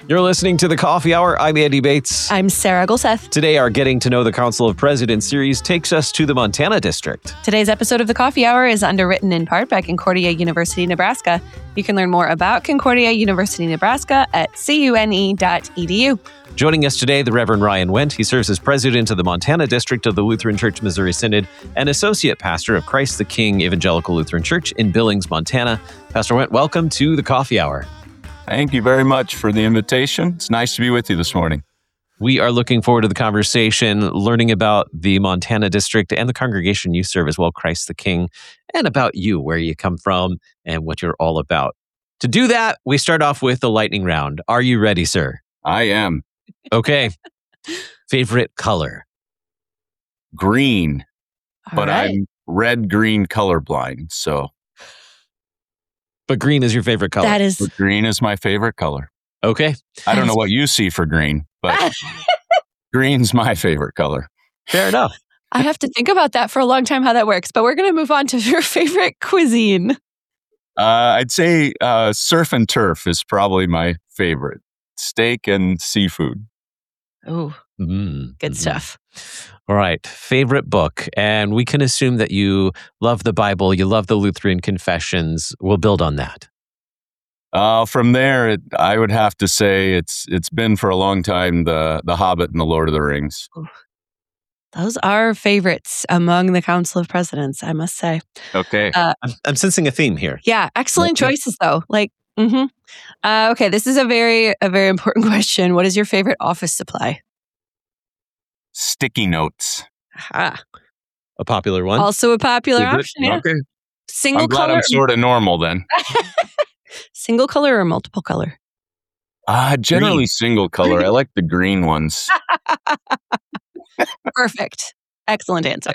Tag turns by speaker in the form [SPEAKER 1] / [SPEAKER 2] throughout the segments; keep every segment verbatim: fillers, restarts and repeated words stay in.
[SPEAKER 1] You're listening to The Coffee Hour. I'm Andy Bates.
[SPEAKER 2] I'm Sarah Gulseth.
[SPEAKER 1] Today, our Getting to Know the Council of Presidents series takes us to the Montana District.
[SPEAKER 2] Today's episode of The Coffee Hour is underwritten in part by Concordia University, Nebraska. You can learn more about Concordia University, Nebraska at C U N E dot E D U.
[SPEAKER 1] Joining us today, the Reverend Ryan Wendt. He serves as president of the Montana District of the Lutheran Church Missouri Synod and associate pastor of Christ the King Evangelical Lutheran Church in Billings, Montana. Pastor Wendt, welcome to The Coffee Hour.
[SPEAKER 3] Thank you very much for the invitation. It's nice to be with you this morning.
[SPEAKER 1] We are looking forward to the conversation, learning about the Montana District and the congregation you serve as well, Christ the King, and about you, where you come from, and what you're all about. To do that, we start off with the lightning round. Are you ready, sir?
[SPEAKER 3] I am.
[SPEAKER 1] Okay. Favorite color?
[SPEAKER 3] Green,
[SPEAKER 2] All
[SPEAKER 3] but
[SPEAKER 2] right.
[SPEAKER 3] I'm red-green colorblind, so
[SPEAKER 1] But green is your favorite color.
[SPEAKER 2] That is...
[SPEAKER 3] green is my favorite color.
[SPEAKER 1] Okay.
[SPEAKER 3] I don't know what you see for green, but green's my favorite color.
[SPEAKER 1] Fair enough.
[SPEAKER 2] I have to think about that for a long time, how that works. But we're going to move on to your favorite cuisine.
[SPEAKER 3] Uh, I'd say uh, surf and turf is probably my favorite. Steak and seafood.
[SPEAKER 2] Oh,
[SPEAKER 1] Mm,
[SPEAKER 2] good
[SPEAKER 1] mhm.
[SPEAKER 2] stuff.
[SPEAKER 1] All right. Favorite book. And we can assume that you love the Bible, you love the Lutheran confessions. We'll build on that.
[SPEAKER 3] Uh, from there, it, I would have to say it's it's been for a long time the The Hobbit and the Lord of the Rings.
[SPEAKER 2] Those are favorites among the Council of Presidents, I must say.
[SPEAKER 3] Okay.
[SPEAKER 2] Uh,
[SPEAKER 1] I'm, I'm sensing a theme here.
[SPEAKER 2] Yeah, excellent
[SPEAKER 1] Okay.
[SPEAKER 2] choices, though. Like, mm-hmm. Uh, okay, this is a very, a very important question. What is your favorite office supply?
[SPEAKER 3] Sticky notes.
[SPEAKER 2] Ah,
[SPEAKER 1] A popular one.
[SPEAKER 2] also a popular
[SPEAKER 3] Is it?
[SPEAKER 2] option. Yeah.
[SPEAKER 3] Okay.
[SPEAKER 2] Single
[SPEAKER 3] I'm glad
[SPEAKER 2] color,
[SPEAKER 3] I'm sort of normal then.
[SPEAKER 2] single color or multiple color?
[SPEAKER 3] Uh, generally
[SPEAKER 1] Green.
[SPEAKER 3] single color. I like the green ones.
[SPEAKER 2] Perfect. Excellent answer.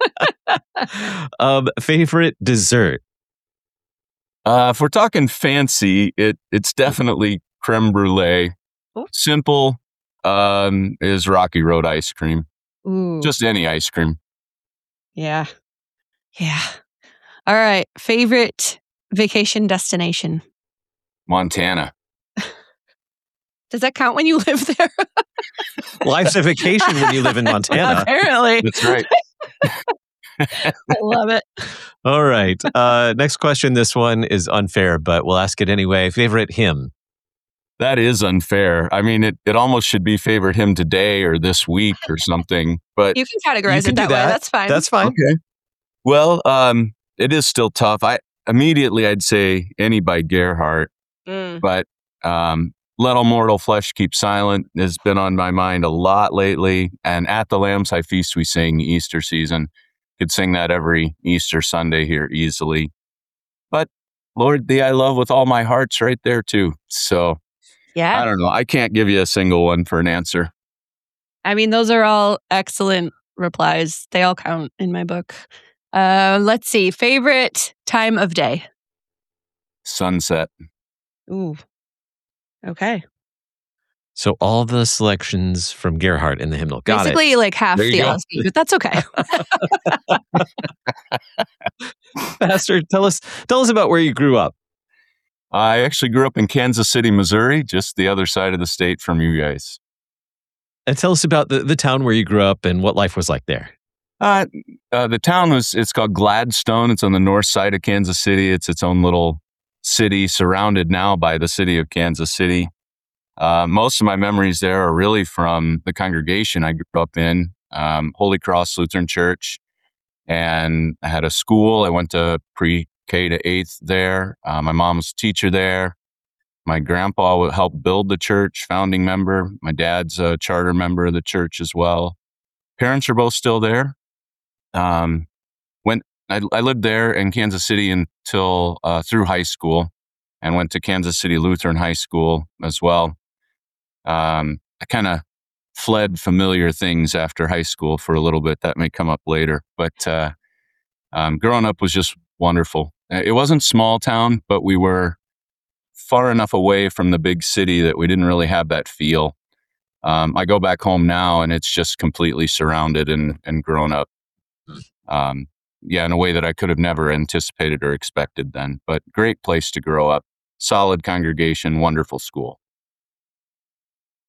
[SPEAKER 1] um, favorite dessert.
[SPEAKER 3] Uh, if we're talking fancy, it it's definitely creme brulee.
[SPEAKER 2] Oh.
[SPEAKER 3] Simple um, is Rocky Road ice cream.
[SPEAKER 2] Ooh,
[SPEAKER 3] Just any ice cream.
[SPEAKER 2] yeah, yeah. All right. Favorite vacation destination?
[SPEAKER 3] Montana.
[SPEAKER 2] Does that count when you live there?
[SPEAKER 1] Life's a vacation when you live in Montana.
[SPEAKER 2] Apparently,
[SPEAKER 3] That's right.
[SPEAKER 2] I love it.
[SPEAKER 1] All right. Uh, next question. This one is unfair, but we'll ask it anyway. Favorite hymn.
[SPEAKER 3] That is unfair. I mean, it, it almost should be favorite him today or this week or something. But
[SPEAKER 2] You can categorize
[SPEAKER 1] You can
[SPEAKER 2] it
[SPEAKER 1] do
[SPEAKER 2] that,
[SPEAKER 1] that.
[SPEAKER 2] way. That's fine.
[SPEAKER 1] That's fine.
[SPEAKER 3] okay. Well, um, it is still tough. I immediately I'd say any by Gerhardt,
[SPEAKER 2] Mm.
[SPEAKER 3] but um, Let All Mortal Flesh Keep Silent has been on my mind a lot lately. And At the Lamb's High Feast we sing Easter season. Could sing that every Easter Sunday here easily. But Lord, thee I love with all my heart's right there too. So
[SPEAKER 2] Yeah.
[SPEAKER 3] I don't know. I can't give you a single one for an answer.
[SPEAKER 2] I mean, those are all excellent replies. They all count in my book. Uh, let's see. Favorite time of day?
[SPEAKER 3] Sunset.
[SPEAKER 2] Ooh. Okay.
[SPEAKER 1] So all the selections from Gerhardt in the hymnal. Got
[SPEAKER 2] Basically, like half
[SPEAKER 3] There you
[SPEAKER 2] the
[SPEAKER 3] go.
[SPEAKER 2] L S P, but that's okay.
[SPEAKER 1] it. Pastor, tell us tell us about where you grew up.
[SPEAKER 3] I actually grew up in Kansas City, Missouri, just the other side of the state from you guys.
[SPEAKER 1] And tell us about the, the town where you grew up and what life was like there.
[SPEAKER 3] Uh, uh, the town was, it's called Gladstone. It's on the north side of Kansas City. It's its own little city surrounded now by the city of Kansas City. Uh, most of my memories there are really from the congregation I grew up in, um, Holy Cross Lutheran Church. And I had a school. I went to pre-K to eighth there. Uh, my mom was a teacher there. My grandpa would help build the church, founding member. My dad's a charter member of the church as well. Parents are both still there. Um, went, I, I lived there in Kansas City until uh, through high school, and went to Kansas City Lutheran High School as well. Um, I kind of fled familiar things after high school for a little bit. That may come up later, but uh, um, growing up was just wonderful. It wasn't small town, but we were far enough away from the big city that we didn't really have that feel. Um, I go back home now and it's just completely surrounded and, and grown up. Um, yeah, in a way that I could have never anticipated or expected then, but great place to grow up. Solid congregation, wonderful school.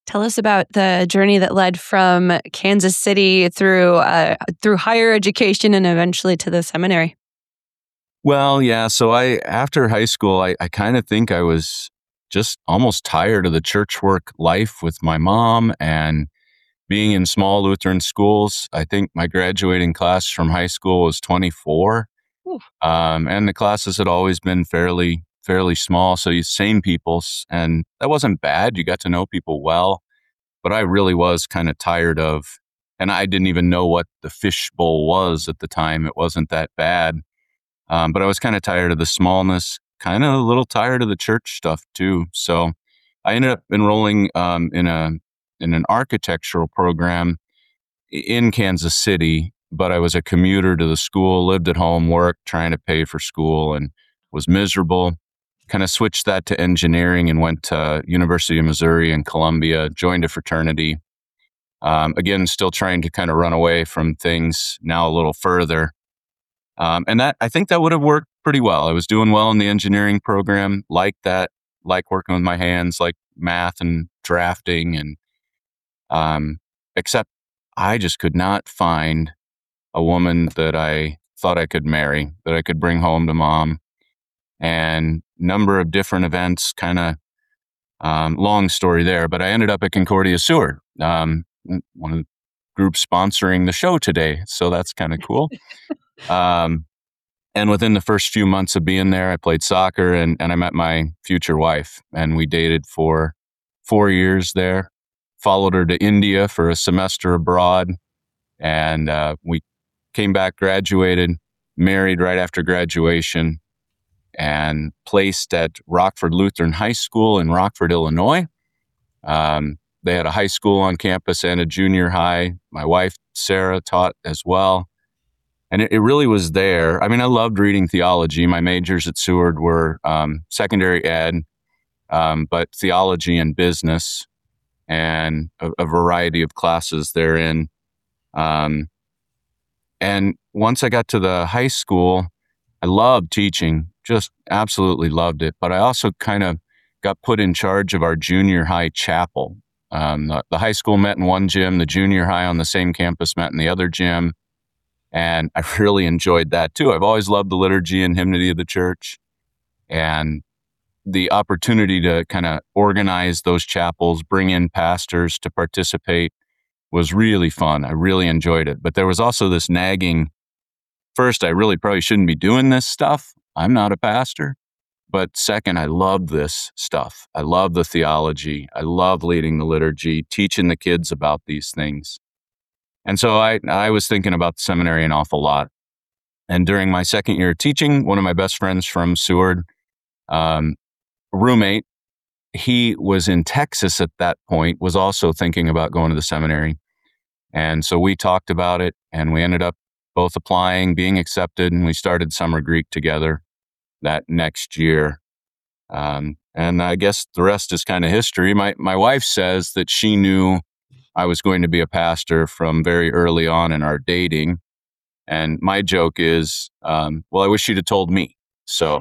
[SPEAKER 2] Tell us about the journey that led from Kansas City through uh, through higher education and eventually to the seminary.
[SPEAKER 3] Well, yeah. So I, after high school, I, I kind of think I was just almost tired of the church work life with my mom and being in small Lutheran schools. I think my graduating class from high school was twenty-four.
[SPEAKER 2] Ooh.
[SPEAKER 3] Um, and the classes had always been fairly, fairly small. So you same people, and that wasn't bad. You got to know people well, but I really was kind of tired of, and I didn't even know what the fishbowl was at the time. It wasn't that bad. Um, but I was kind of tired of the smallness, kind of a little tired of the church stuff too. So I ended up enrolling um, in a in an architectural program in Kansas City, but I was a commuter to the school, lived at home, worked, trying to pay for school, and was miserable. Kind of switched that to engineering and went to University of Missouri in Columbia, joined a fraternity. Um, again, still trying to kind of run away from things now a little further. Um, and that, I think that would have worked pretty well. I was doing well in the engineering program, like that, like working with my hands, like math and drafting, and um, except I just could not find a woman that I thought I could marry, that I could bring home to mom. And number of different events, kind of um, long story there, but I ended up at Concordia Seward, um, one of the groups sponsoring the show today. So that's kind of cool. um, and within the first few months of being there, I played soccer and, and I met my future wife, and we dated for four years there. Followed her to India for a semester abroad, and uh, we came back, graduated, married right after graduation, and placed at Rockford Lutheran High School in Rockford, Illinois. Um, they had a high school on campus and a junior high. My wife, Sarah, taught as well. And it, it really was there. I mean, I loved reading theology. My majors at Seward were um, secondary ed, um, but theology and business, and a, a variety of classes therein. Um, and once I got to the high school, I loved teaching, just absolutely loved it. But I also kind of got put in charge of our junior high chapel. Um, the, the high school met in one gym, the junior high on the same campus met in the other gym. And I really enjoyed that too. I've always loved the liturgy and hymnody of the church. And the opportunity to kind of organize those chapels, bring in pastors to participate, was really fun. I really enjoyed it. But there was also this nagging, first, I really probably shouldn't be doing this stuff. I'm not a pastor. But second, I love this stuff. I love the theology. I love leading the liturgy, teaching the kids about these things. And so I, I was thinking about the seminary an awful lot. And during my second year of teaching, one of my best friends from Seward, um, roommate, he was in Texas at that point, was also thinking about going to the seminary. And so we talked about it, and we ended up both applying, being accepted, and we started Summer Greek together that next year. Um, and I guess the rest is kind of history. My my wife says that she knew I was going to be a pastor from very early on in our dating. And my joke is, um, well, I wish she'd have told me. So...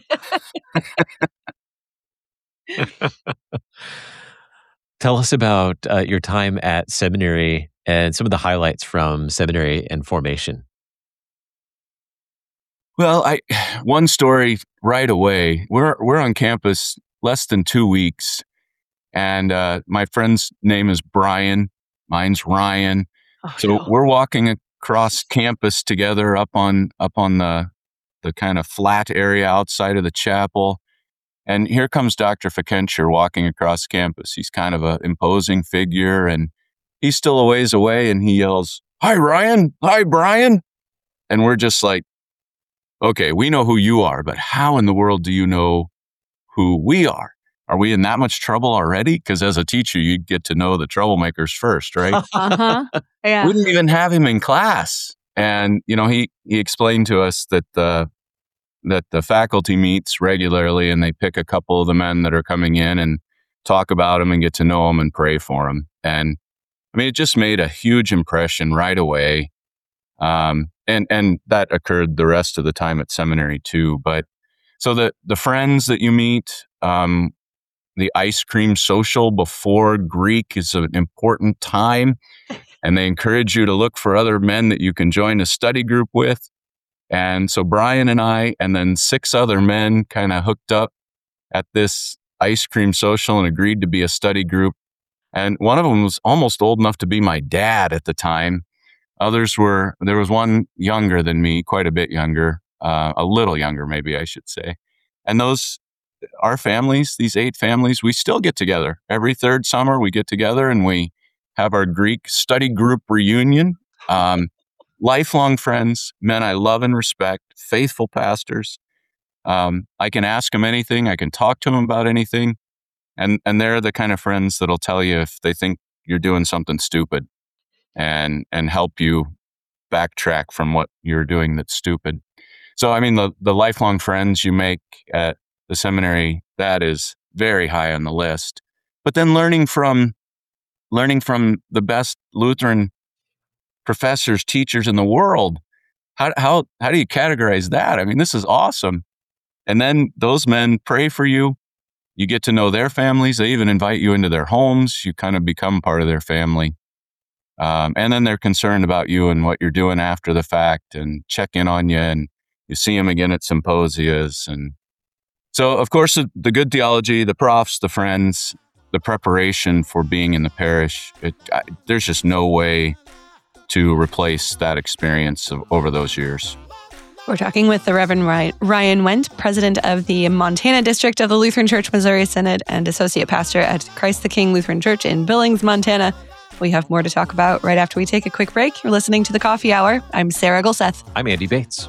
[SPEAKER 1] Tell us about uh, your time at seminary and some of the highlights from seminary and formation.
[SPEAKER 3] Well, I one story right away. We're we're on campus less than two weeks, and uh, my friend's name is Brian. Mine's Ryan.
[SPEAKER 2] Oh,
[SPEAKER 3] so
[SPEAKER 2] no.
[SPEAKER 3] We're walking across campus together up on up on the the kind of flat area outside of the chapel. And here comes Doctor Fikencher walking across campus. He's kind of an imposing figure, and he's still a ways away, and he yells, "Hi, Ryan. Hi, Brian." And we're just like, okay, we know who you are, but how in the world do you know who we are? Are we in that much trouble already? Because as a teacher, you'd get to know the troublemakers first, right?
[SPEAKER 2] Uh-huh. Yeah.
[SPEAKER 3] We didn't even have him in class. And, you know, he, he explained to us that the that the faculty meets regularly, and they pick a couple of the men that are coming in and talk about them and get to know them and pray for them. And I mean, it just made a huge impression right away. Um, and, and that occurred the rest of the time at seminary too. But so the, the friends that you meet, um, the ice cream social before Greek is an important time. And they encourage you to look for other men that you can join a study group with. And so Brian and I, and then six other men kind of hooked up at this ice cream social and agreed to be a study group. And one of them was almost old enough to be my dad at the time. Others were, there was one younger than me, quite a bit younger, uh, a little younger, maybe I should say. And those, our families, these eight families, we still get together. Every third summer we get together and we have our Greek study group reunion. Um, lifelong friends, men I love and respect, faithful pastors. Um, I can ask them anything. I can talk to them about anything. And and they're the kind of friends that'll tell you if they think you're doing something stupid and and help you backtrack from what you're doing that's stupid. So, I mean, the, the lifelong friends you make at the seminary, that is very high on the list. But then learning from learning from the best Lutheran professors, teachers in the world, how how how do you categorize that? I mean, this is awesome. And then those men pray for you. You get to know their families. They even invite you into their homes. You kind of become part of their family. Um, and then they're concerned about you and what you're doing after the fact and check in on you. And you see them again at symposias. And so, of course, the, the good theology, the profs, the friends, the preparation for being in the parish, it, I, there's just no way to replace that experience of, over those years.
[SPEAKER 2] We're talking with the Reverend Ryan Wendt, president of the Montana District of the Lutheran Church Missouri Synod and associate pastor at Christ the King Lutheran Church in Billings, Montana. We have more to talk about right after we take a quick break. You're listening to The Coffee Hour. I'm Sarah Gulseth.
[SPEAKER 1] I'm Andy Bates.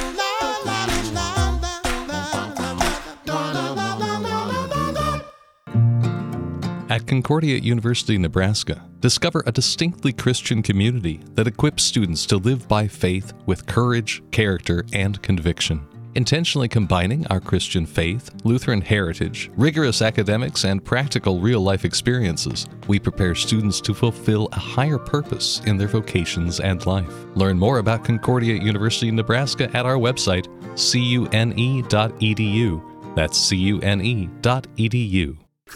[SPEAKER 4] At Concordia University, Nebraska, discover a distinctly Christian community that equips students to live by faith with courage, character, and conviction. Intentionally combining our Christian faith, Lutheran heritage, rigorous academics, and practical real-life experiences, we prepare students to fulfill a higher purpose in their vocations and life. Learn more about Concordia University, Nebraska at our website, C U N E dot E D U. That's C U N E dot E D U.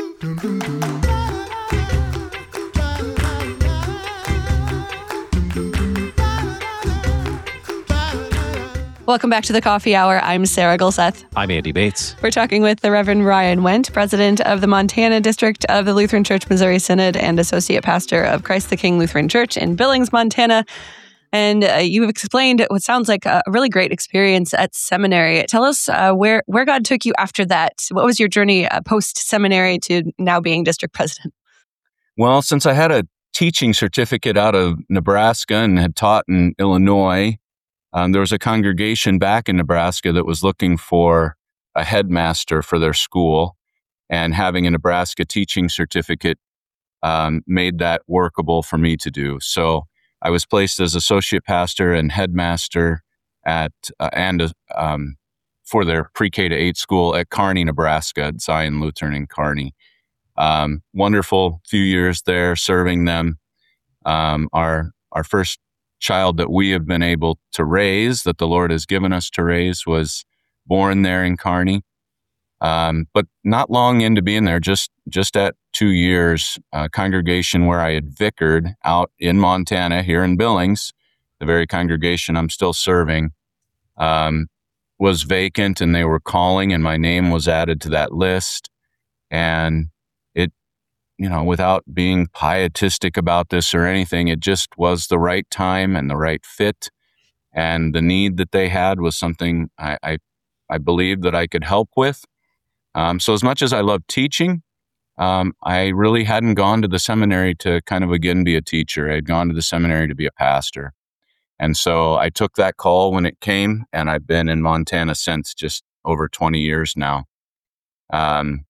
[SPEAKER 2] Welcome back to The Coffee Hour. I'm Sarah Gulseth.
[SPEAKER 1] I'm Andy Bates.
[SPEAKER 2] We're talking with the Reverend Ryan Wendt, president of the Montana District of the Lutheran Church Missouri Synod and associate pastor of Christ the King Lutheran Church in Billings, Montana. And uh, you've explained what sounds like a really great experience at seminary. Tell us uh, where, where God took you after that. What was your journey uh, post-seminary to now being district president?
[SPEAKER 3] Well, since I had a teaching certificate out of Nebraska and had taught in Illinois, um, there was a congregation back in Nebraska that was looking for a headmaster for their school, and having a Nebraska teaching certificate um, made that workable for me to do. So I was placed as associate pastor and headmaster at uh, and uh, um, for their pre-K to eight school at Kearney, Nebraska, at Zion Lutheran in Kearney. Um, wonderful few years there serving them. Um, our our first child that we have been able to raise, that the Lord has given us to raise, was born there in Kearney. Um, but not long into being there, just just at two years, a congregation where I had vicared out in Montana, here in Billings, the very congregation I'm still serving, um, was vacant, and they were calling, and my name was added to that list. And it, you know, without being pietistic about this or anything, it just was the right time and the right fit. And the need that they had was something I, I, I believed that I could help with. Um, so as much as I love teaching, um, I really hadn't gone to the seminary to kind of again be a teacher. I had gone to the seminary to be a pastor. And so I took that call when it came, and I've been in Montana since, just over twenty years now. Um,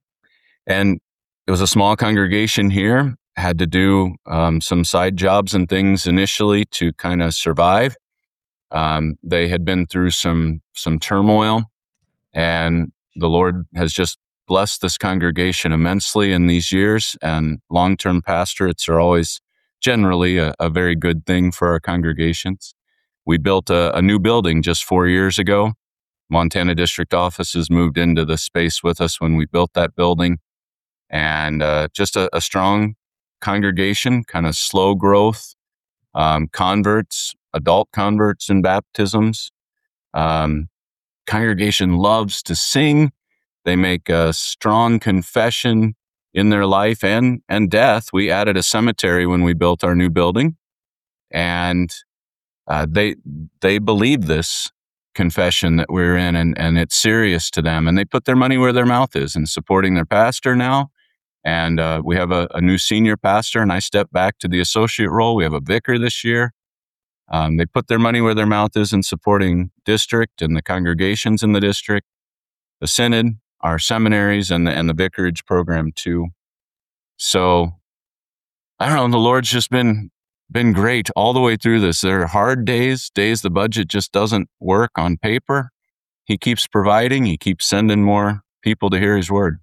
[SPEAKER 3] and it was a small congregation here, had to do um, some side jobs and things initially to kind of survive. Um, they had been through some some turmoil, and the Lord has just blessed this congregation immensely in these years, and long-term pastorates are always generally a, a very good thing for our congregations. We built a, a new building just four years ago. Montana District offices moved into the space with us when we built that building. and uh, just a, a strong congregation, kind of slow growth, um, converts, adult converts and baptisms. Um, congregation loves to sing. They make a strong confession in their life and, and death. We added a cemetery when we built our new building, and uh, they they believe this confession that we're in, and, and it's serious to them. And they put their money where their mouth is in supporting their pastor now. And uh, we have a, a new senior pastor, and I stepped back to the associate role. We have a vicar this year. Um, they put their money where their mouth is in supporting district and the congregations in the district, the synod, our seminaries, and the, and the vicarage program too. So I don't know, the Lord's just been been great all the way through this. There are hard days, days the budget just doesn't work on paper. He keeps providing. He keeps sending more people to hear his word.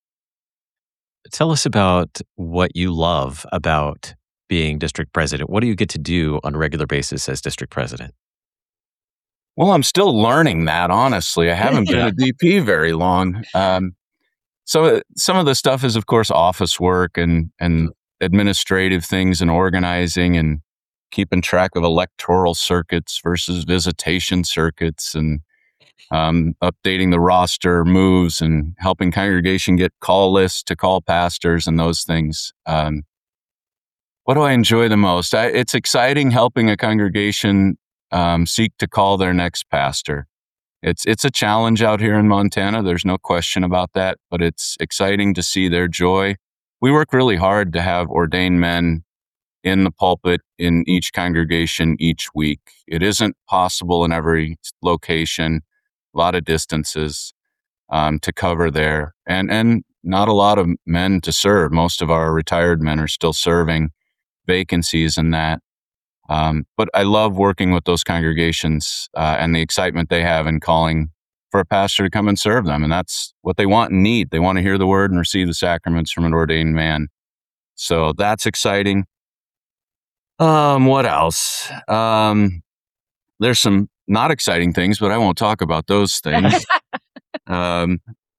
[SPEAKER 1] Tell us about what you love about being district president. What do you get to do on a regular basis as district president?
[SPEAKER 3] Well, I'm still learning that, honestly. I haven't been a D P very long. Um, so some of the stuff is, of course, office work and, and administrative things and organizing and keeping track of electoral circuits versus visitation circuits, and um, updating the roster moves and helping congregation get call lists to call pastors and those things. Um, what do I enjoy the most? I, it's exciting helping a congregation um, seek to call their next pastor. It's it's a challenge out here in Montana. There's no question about that, but it's exciting to see their joy. We work really hard to have ordained men in the pulpit in each congregation each week. It isn't possible in every location, a lot of distances um, to cover there, and, and not a lot of men to serve. Most of our retired men are still serving, vacancies in that. Um, but I love working with those congregations uh, and the excitement they have in calling for a pastor to come and serve them. And that's what they want and need. They want to hear the word and receive the sacraments from an ordained man. So that's exciting. Um, what else? Um, there's some not exciting things, but I won't talk about those things. um,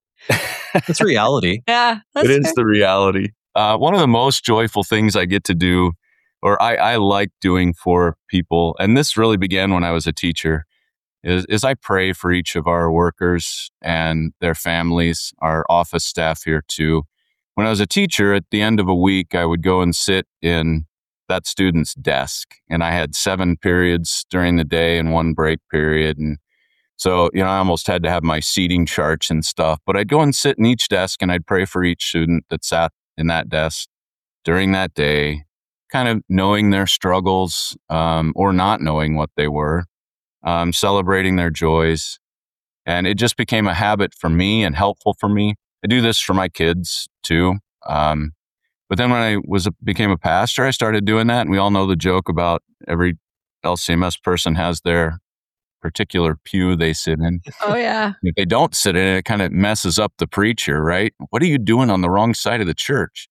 [SPEAKER 1] It's reality.
[SPEAKER 2] Yeah, that's
[SPEAKER 3] it is
[SPEAKER 2] fair.
[SPEAKER 3] the reality. Uh, one of the most joyful things I get to do, or I, I like doing for people, and this really began when I was a teacher, Is, is I pray for each of our workers and their families, our office staff here too. When I was a teacher, at the end of a week, I would go and sit in that student's desk, and I had seven periods during the day and one break period. And so, you know, I almost had to have my seating charts and stuff, but I'd go and sit in each desk and I'd pray for each student that sat in that desk during that day, kind of knowing their struggles um, or not knowing what they were. Um, celebrating their joys. And it just became a habit for me and helpful for me. I do this for my kids too. Um, but then when I was a, became a pastor, I started doing that. And we all know the joke about every L C M S person has their particular pew they sit in.
[SPEAKER 2] Oh, yeah.
[SPEAKER 3] If they don't sit in it, it kind of messes up the preacher, right? What are you doing on the wrong side of the church?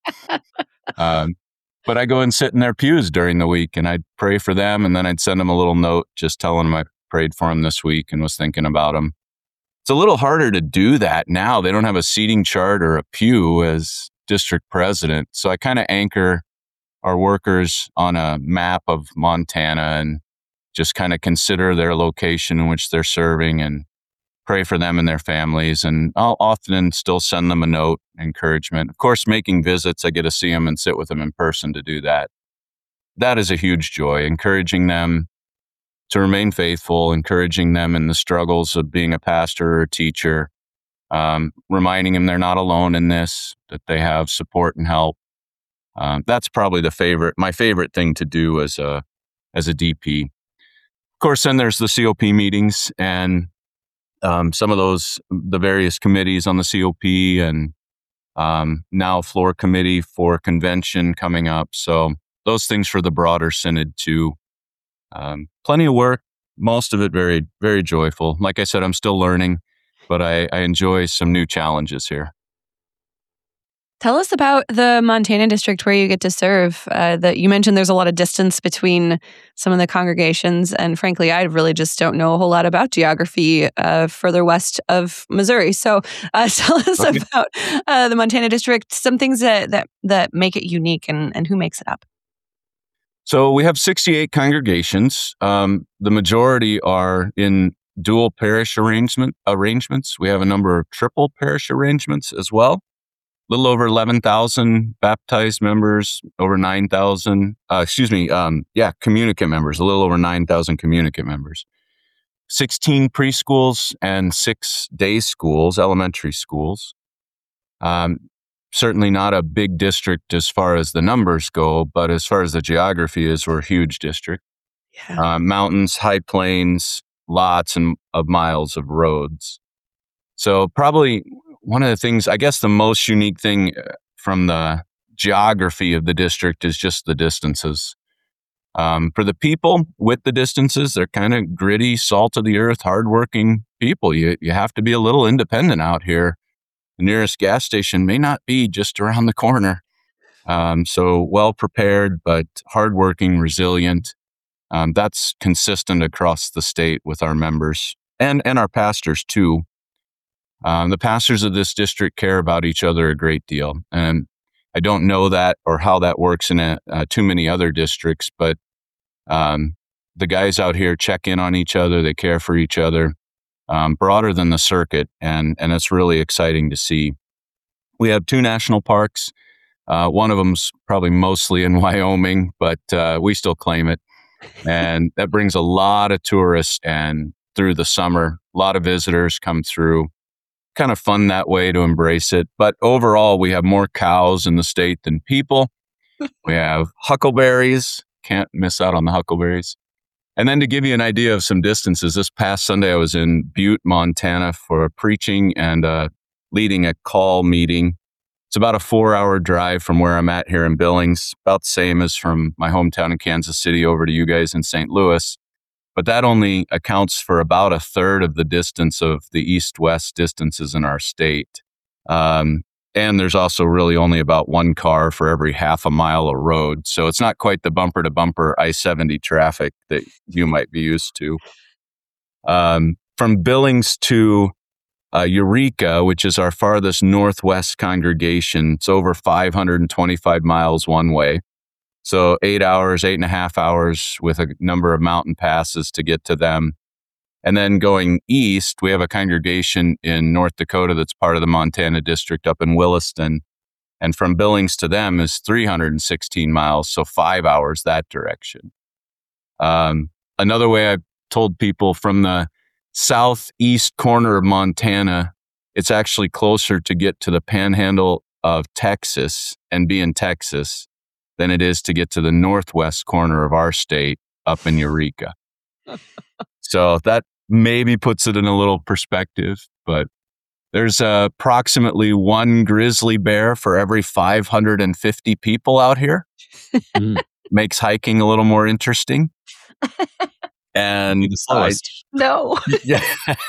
[SPEAKER 3] um, But I go and sit in their pews during the week, and I'd pray for them, and then I'd send them a little note just telling them I prayed for them this week and was thinking about them. It's a little harder to do that now. They don't have a seating chart or a pew as district president. So I kind of anchor our workers on a map of Montana and just kind of consider their location in which they're serving and pray for them and their families. And I'll often still send them a note, encouragement. Of course, making visits, I get to see them and sit with them in person to do that. That is a huge joy, encouraging them to remain faithful, encouraging them in the struggles of being a pastor or a teacher, um, reminding them they're not alone in this, that they have support and help. Um, that's probably the favorite, my favorite thing to do as a as a D P. Of course, then there's the C O P meetings and um, some of those, the various committees on the C O P, and um, now floor committee for convention coming up. So those things for the broader synod too. Um, plenty of work, most of it very, very joyful. Like I said, I'm still learning, but I, I enjoy some new challenges here.
[SPEAKER 2] Tell us about the Montana district where you get to serve. Uh, that you mentioned there's a lot of distance between some of the congregations, and frankly, I really just don't know a whole lot about geography uh, further west of Missouri. So, uh, tell us
[SPEAKER 3] Okay.
[SPEAKER 2] about uh, the Montana district. Some things that that that make it unique, and and who makes it up.
[SPEAKER 3] So we have sixty-eight congregations. Um, the majority are in dual parish arrangement arrangements. We have a number of triple parish arrangements as well. A little over eleven thousand baptized members, over nine thousand, uh, excuse me, um, yeah, communicant members, a little over nine thousand communicant members. sixteen preschools and six day schools, elementary schools. Um, certainly not a big district as far as the numbers go, but as far as the geography is, we're a huge district.
[SPEAKER 2] Yeah.
[SPEAKER 3] Uh, mountains, high plains, lots and of miles of roads. So probably one of the things, I guess the most unique thing from the geography of the district is just the distances. Um, for the people with the distances, they're kind of gritty, salt of the earth, hardworking people. You, you have to be a little independent out here. The nearest gas station may not be just around the corner. Um, so well prepared, but hardworking, resilient. Um, that's consistent across the state with our members and, and our pastors too. Um, the pastors of this district care about each other a great deal. And I don't know that or how that works in a, uh, too many other districts, but um, the guys out here check in on each other. They care for each other, um, broader than the circuit. And, and it's really exciting to see. We have two national parks. Uh, one of them's probably mostly in Wyoming, but uh, we still claim it. And that brings a lot of tourists, and through the summer, a lot of visitors come through. Kind of fun that way to embrace it. But overall, we have more cows in the state than people. We have huckleberries. Can't miss out on the huckleberries. And then to give you an idea of some distances, this past Sunday I was in Butte, Montana for a preaching and uh, leading a call meeting. It's about a four-hour drive from where I'm at here in Billings, about the same as from my hometown in Kansas City over to you guys in Saint Louis. But that only accounts for about a third of the distance of the east-west distances in our state. Um, and there's also really only about one car for every half a mile of road. So it's not quite the bumper-to-bumper I seventy traffic that you might be used to. Um, from Billings to uh, Eureka, which is our farthest northwest congregation, it's over five hundred twenty-five miles one way. So eight hours, eight and a half hours with a number of mountain passes to get to them. And then going east, we have a congregation in North Dakota that's part of the Montana district up in Williston. And from Billings to them is three hundred sixteen miles, so five hours that direction. Um, another way I've told people, from the southeast corner of Montana, it's actually closer to get to the panhandle of Texas and be in Texas than it is to get to the northwest corner of our state up in Eureka. So that maybe puts it in a little perspective, but there's uh, approximately one grizzly bear for every five hundred fifty people out here.
[SPEAKER 1] Mm.
[SPEAKER 3] Makes hiking a little more interesting. And
[SPEAKER 1] The slowest.
[SPEAKER 2] No.
[SPEAKER 3] yeah,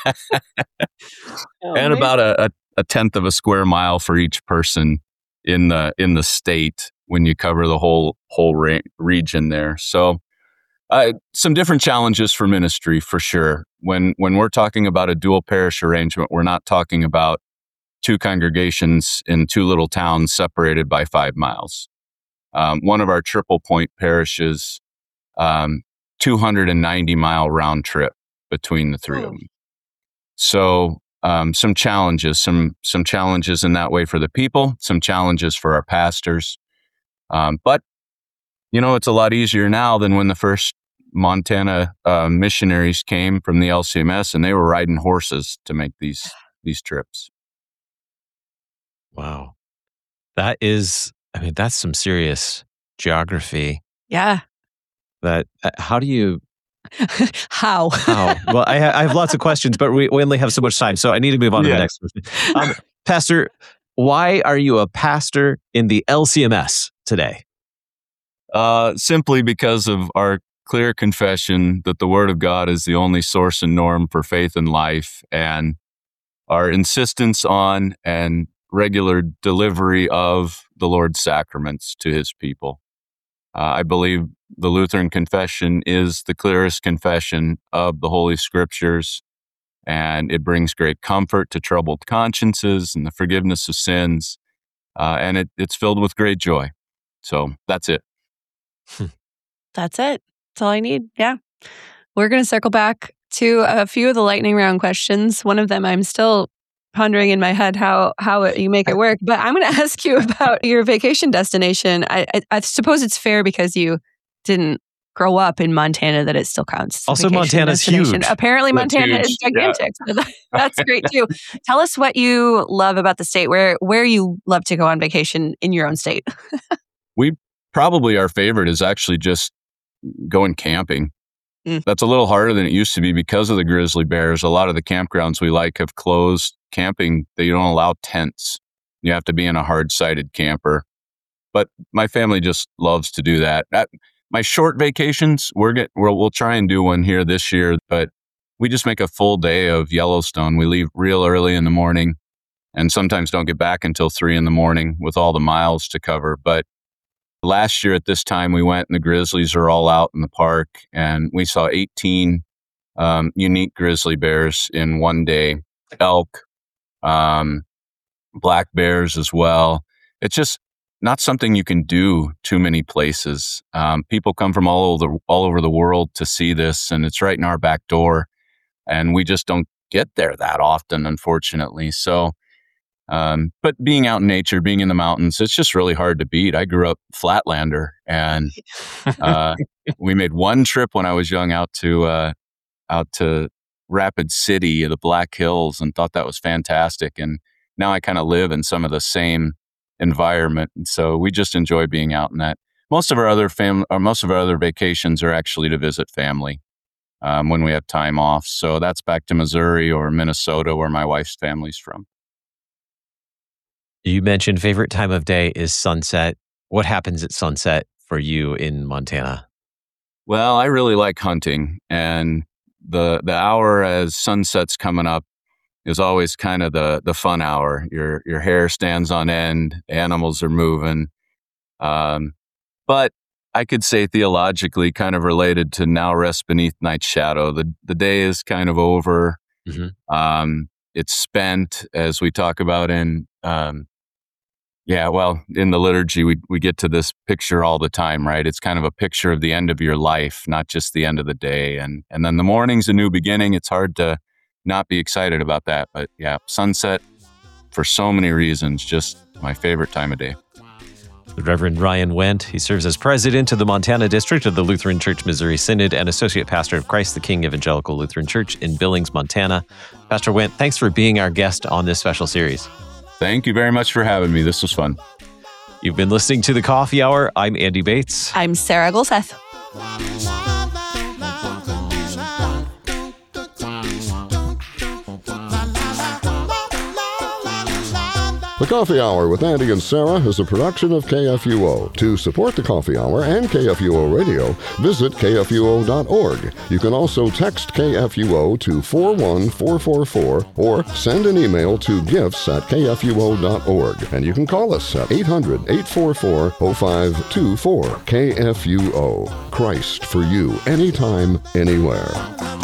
[SPEAKER 2] Oh,
[SPEAKER 3] and
[SPEAKER 2] man.
[SPEAKER 3] about a, a, a tenth of a square mile for each person in the in the state when you cover the whole whole ra- region there. So uh, some different challenges for ministry for sure. When when we're talking about a dual parish arrangement, we're not talking about two congregations in two little towns separated by five miles. Um, one of our triple point parishes, um, two hundred ninety mile round trip between the three
[SPEAKER 2] Oh.
[SPEAKER 3] of them. So um, some challenges, some some challenges in that way for the people, some challenges for our pastors. Um, but, you know, it's a lot easier now than when the first Montana uh, missionaries came from the L C M S, and they were riding horses to make these these trips.
[SPEAKER 1] Wow. That is, I mean, that's some serious geography.
[SPEAKER 2] Yeah.
[SPEAKER 1] That, uh, how do you,
[SPEAKER 2] How?
[SPEAKER 1] how? Well, I, ha- I have lots of questions, but we, we only have so much time, so I need to move on to
[SPEAKER 3] Yeah.
[SPEAKER 1] the next question. Um, Pastor, why are you a pastor in the L C M S today?
[SPEAKER 3] Uh, simply because of our clear confession that the Word of God is the only source and norm for faith and life, and our insistence on and regular delivery of the Lord's sacraments to his people. Uh, I believe the Lutheran confession is the clearest confession of the Holy Scriptures, and it brings great comfort to troubled consciences and the forgiveness of sins, uh, and it, it's filled with great joy. So that's it.
[SPEAKER 2] That's it. That's all I need. Yeah. We're going to circle back to a few of the lightning round questions. One of them I'm still pondering in my head how how it, you make it work. But I'm going to ask you about your vacation destination. I, I, I suppose it's fair because you didn't grow up in Montana that it still counts.
[SPEAKER 1] Also, Montana's huge.
[SPEAKER 2] Apparently,
[SPEAKER 3] That's
[SPEAKER 2] Montana
[SPEAKER 3] huge.
[SPEAKER 2] is gigantic. Yeah. So that, that's great too. Tell us what you love about the state. Where where you love to go on vacation in your own state.
[SPEAKER 3] We probably our favorite is actually just going camping.
[SPEAKER 2] Mm.
[SPEAKER 3] That's a little harder than it used to be because of the grizzly bears. A lot of the campgrounds we like have closed camping. They don't allow tents. You have to be in a hard-sided camper. But my family just loves to do that. At my short vacations, we're get, we'll, we'll try and do one here this year, but we just make a full day of Yellowstone. We leave real early in the morning and sometimes don't get back until three in the morning with all the miles to cover. But last year at this time, we went and the grizzlies are all out in the park, and we saw eighteen um, unique grizzly bears in one day, elk, um, black bears as well. It's just not something you can do too many places. Um, people come from all over the, all over the world to see this, and it's right in our back door, and we just don't get there that often, unfortunately. So Um, but being out in nature, being in the mountains, it's just really hard to beat. I grew up Flatlander, and uh, we made one trip when I was young out to uh, out to Rapid City, the Black Hills, and thought that was fantastic. And now I kind of live in some of the same environment, and so we just enjoy being out in that. Most of our other fam- or most of our other vacations are actually to visit family um, when we have time off. So that's back to Missouri or Minnesota, where my wife's family's from.
[SPEAKER 1] You mentioned favorite time of day is sunset. What happens at sunset for you in Montana?
[SPEAKER 3] Well, I really like hunting, and the the hour as sunset's coming up is always kind of the the fun hour. Your your hair stands on end, animals are moving. Um, but I could say theologically, kind of related to now rest beneath night's shadow. The the day is kind of over.
[SPEAKER 1] Mm-hmm.
[SPEAKER 3] Um, it's spent, as we talk about in um, Yeah, well, in the liturgy, we we get to this picture all the time, right? It's kind of a picture of the end of your life, not just the end of the day. And and then the morning's a new beginning. It's hard to not be excited about that. But yeah, sunset, for so many reasons, just my favorite time of day.
[SPEAKER 1] The Reverend Ryan Wendt, he serves as president of the Montana District of the Lutheran Church Missouri Synod and associate pastor of Christ the King Evangelical Lutheran Church in Billings, Montana. Pastor Wendt, thanks for being our guest on this special series.
[SPEAKER 3] Thank you very much for having me. This was fun.
[SPEAKER 1] You've been listening to The Coffee Hour. I'm Andy Bates.
[SPEAKER 2] I'm Sarah Golseth.
[SPEAKER 5] The Coffee Hour with Andy and Sarah is a production of K F U O. To support The Coffee Hour and K F U O Radio, visit K F U O dot org. You can also text K F U O to four one four four four or send an email to gifts at K F U O dot org. And you can call us at eight hundred, eight four four, oh five two four. K F U O. Christ for you, anytime, anywhere.